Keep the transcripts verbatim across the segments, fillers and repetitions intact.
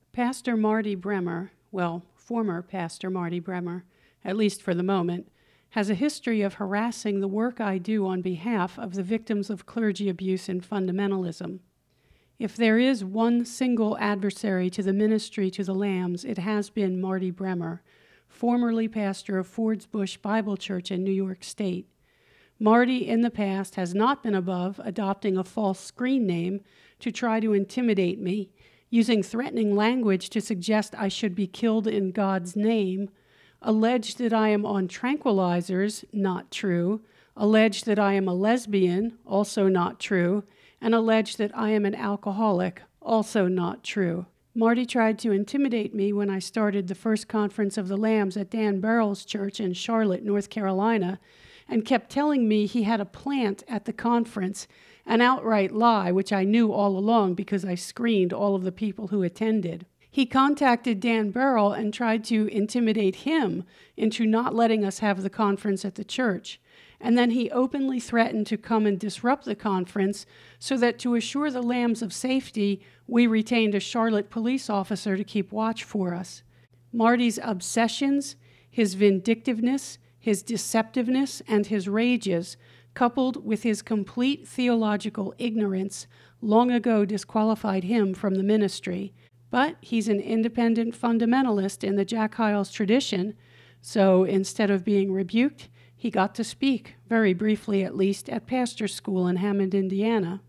Pastor Marty Bremer, well, former Pastor Marty Bremer, at least for the moment, has a history of harassing the work I do on behalf of the victims of clergy abuse and fundamentalism. If there is one single adversary to the ministry to the Lambs, it has been Marty Bremer, formerly pastor of Ford's Bush Bible Church in New York State. Marty, in the past, has not been above adopting a false screen name to try to intimidate me, using threatening language to suggest I should be killed in God's name, alleged that I am on tranquilizers, not true, alleged that I am a lesbian, also not true, and alleged that I am an alcoholic, also not true. Marty tried to intimidate me when I started the first conference of the Lambs at Dan Barrow's church in Charlotte, North Carolina, and kept telling me he had a plant at the conference, an outright lie, which I knew all along because I screened all of the people who attended. He contacted Dan Barrow and tried to intimidate him into not letting us have the conference at the church. And then he openly threatened to come and disrupt the conference so that to assure the Lambs of safety, we retained a Charlotte police officer to keep watch for us. Marty's obsessions, his vindictiveness, his deceptiveness, and his rages, coupled with his complete theological ignorance, long ago disqualified him from the ministry. But he's an independent fundamentalist in the Jack Hyles tradition, so instead of being rebuked, he got to speak, very briefly at least, at pastor school in Hammond, Indiana.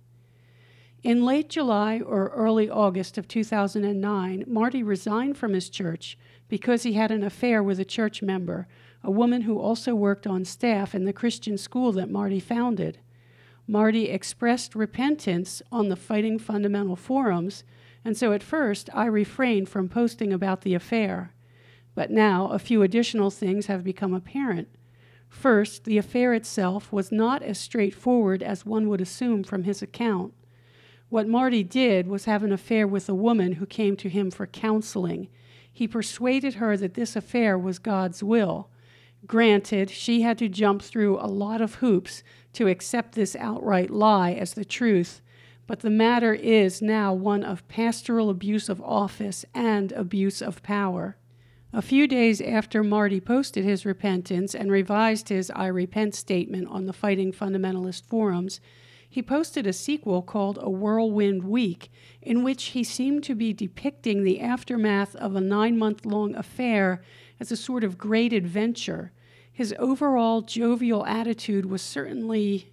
In late July or early August of two thousand nine, Marty resigned from his church because he had an affair with a church member, a woman who also worked on staff in the Christian school that Marty founded. Marty expressed repentance on the Fighting Fundamental forums, and so at first I refrained from posting about the affair. But now a few additional things have become apparent. First, the affair itself was not as straightforward as one would assume from his account. What Marty did was have an affair with a woman who came to him for counseling. He persuaded her that this affair was God's will. Granted, she had to jump through a lot of hoops to accept this outright lie as the truth, but the matter is now one of pastoral abuse of office and abuse of power. A few days after Marty posted his repentance and revised his I Repent statement on the Fighting Fundamentalist forums, he posted a sequel called A Whirlwind Week, in which he seemed to be depicting the aftermath of a nine-month-long affair as a sort of great adventure. His overall jovial attitude was certainly,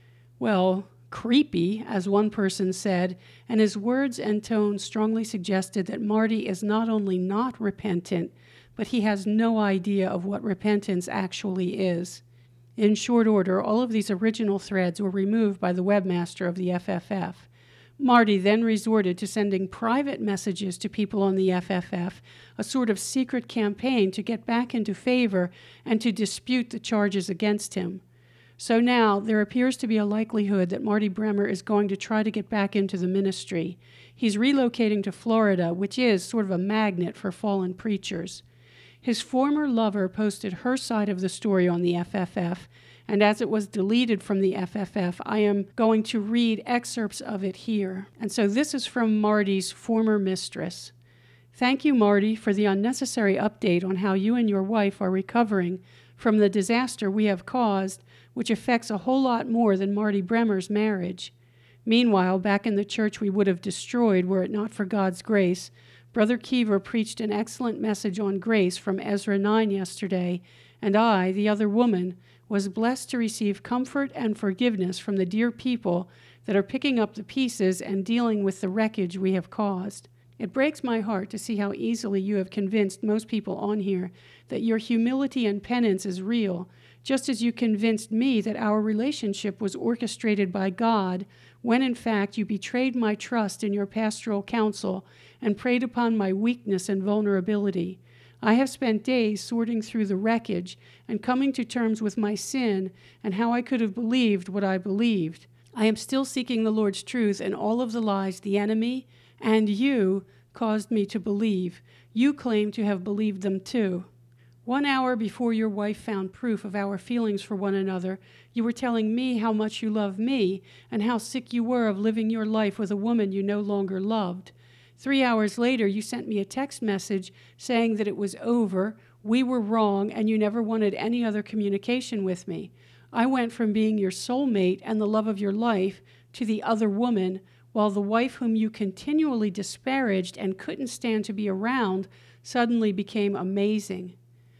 well, creepy, as one person said, and his words and tone strongly suggested that Marty is not only not repentant, but he has no idea of what repentance actually is. In short order, all of these original threads were removed by the webmaster of the F F F. Marty then resorted to sending private messages to people on the F F F, a sort of secret campaign to get back into favor and to dispute the charges against him. So now there appears to be a likelihood that Marty Bremer is going to try to get back into the ministry. He's relocating to Florida, which is sort of a magnet for fallen preachers. His former lover posted her side of the story on the F F F, and as it was deleted from the F F F, I am going to read excerpts of it here. And so this is from Marty's former mistress. Thank you, Marty, for the unnecessary update on how you and your wife are recovering from the disaster we have caused, which affects a whole lot more than Marty Bremer's marriage. Meanwhile, back in the church we would have destroyed were it not for God's grace, Brother Keever preached an excellent message on grace from Ezra nine yesterday, and I, the other woman, was blessed to receive comfort and forgiveness from the dear people that are picking up the pieces and dealing with the wreckage we have caused. It breaks my heart to see how easily you have convinced most people on here that your humility and penance is real, just as you convinced me that our relationship was orchestrated by God, when in fact you betrayed my trust in your pastoral counsel and preyed upon my weakness and vulnerability. I have spent days sorting through the wreckage and coming to terms with my sin and how I could have believed what I believed. I am still seeking the Lord's truth in all of the lies the enemy and you caused me to believe. You claim to have believed them too. One hour before your wife found proof of our feelings for one another, you were telling me how much you love me and how sick you were of living your life with a woman you no longer loved. Three hours later, you sent me a text message saying that it was over, we were wrong, and you never wanted any other communication with me. I went from being your soulmate and the love of your life to the other woman, while the wife whom you continually disparaged and couldn't stand to be around suddenly became amazing.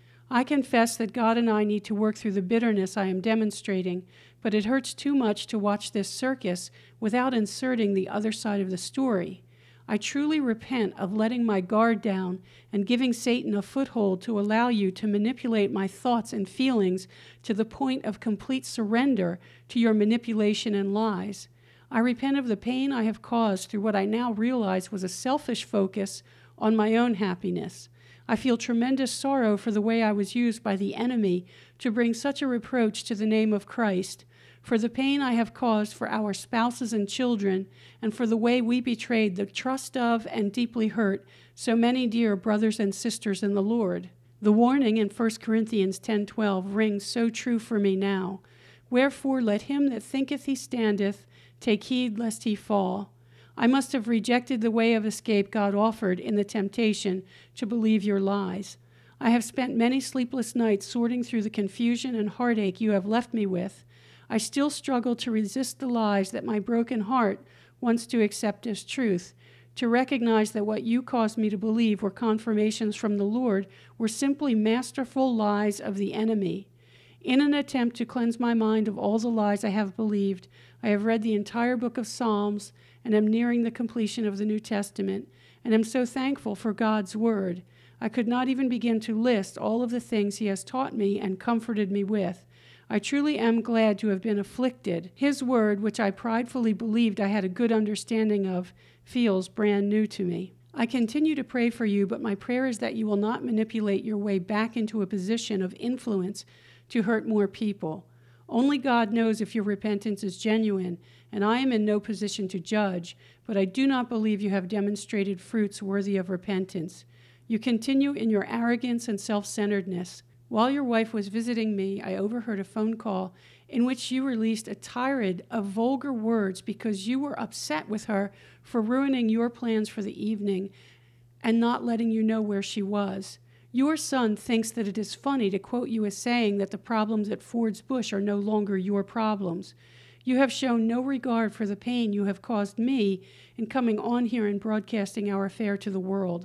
I confess that God and I need to work through the bitterness I am demonstrating, but it hurts too much to watch this circus without inserting the other side of the story. I truly repent of letting my guard down and giving Satan a foothold to allow you to manipulate my thoughts and feelings to the point of complete surrender to your manipulation and lies. I repent of the pain I have caused through what I now realize was a selfish focus on my own happiness. I feel tremendous sorrow for the way I was used by the enemy to bring such a reproach to the name of Christ, for the pain I have caused for our spouses and children, and for the way we betrayed the trust of and deeply hurt so many dear brothers and sisters in the Lord. The warning in First Corinthians ten twelve rings so true for me now. Wherefore let him that thinketh he standeth take heed lest he fall. I must have rejected the way of escape God offered in the temptation to believe your lies. I have spent many sleepless nights sorting through the confusion and heartache you have left me with. I still struggle to resist the lies that my broken heart wants to accept as truth, to recognize that what you caused me to believe were confirmations from the Lord were simply masterful lies of the enemy. In an attempt to cleanse my mind of all the lies I have believed, I have read the entire book of Psalms and am nearing the completion of the New Testament, and am so thankful for God's word. I could not even begin to list all of the things he has taught me and comforted me with. I truly am glad to have been afflicted. His word, which I pridefully believed I had a good understanding of, feels brand new to me. I continue to pray for you, but my prayer is that you will not manipulate your way back into a position of influence to hurt more people. Only God knows if your repentance is genuine, and I am in no position to judge, but I do not believe you have demonstrated fruits worthy of repentance. You continue in your arrogance and self-centeredness. While your wife was visiting me, I overheard a phone call in which you released a tirade of vulgar words because you were upset with her for ruining your plans for the evening and not letting you know where she was. Your son thinks that it is funny to quote you as saying that the problems at Ford's Bush are no longer your problems. You have shown no regard for the pain you have caused me in coming on here and broadcasting our affair to the world.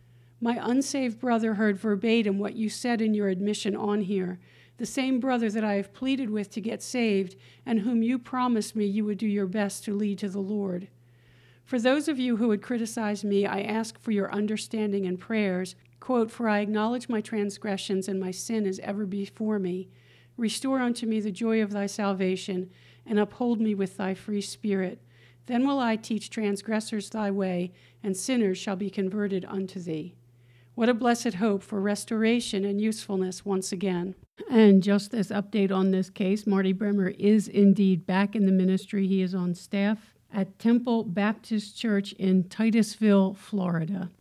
My unsaved brother heard verbatim what you said in your admission on here, the same brother that I have pleaded with to get saved and whom you promised me you would do your best to lead to the Lord. For those of you who would criticize me, I ask for your understanding and prayers. Quote, for I acknowledge my transgressions, and my sin is ever before me. Restore unto me the joy of thy salvation, and uphold me with thy free spirit. Then will I teach transgressors thy way, and sinners shall be converted unto thee. What a blessed hope for restoration and usefulness once again. And just as update on this case, Marty Bremer is indeed back in the ministry. He is on staff at Temple Baptist Church in Titusville, Florida.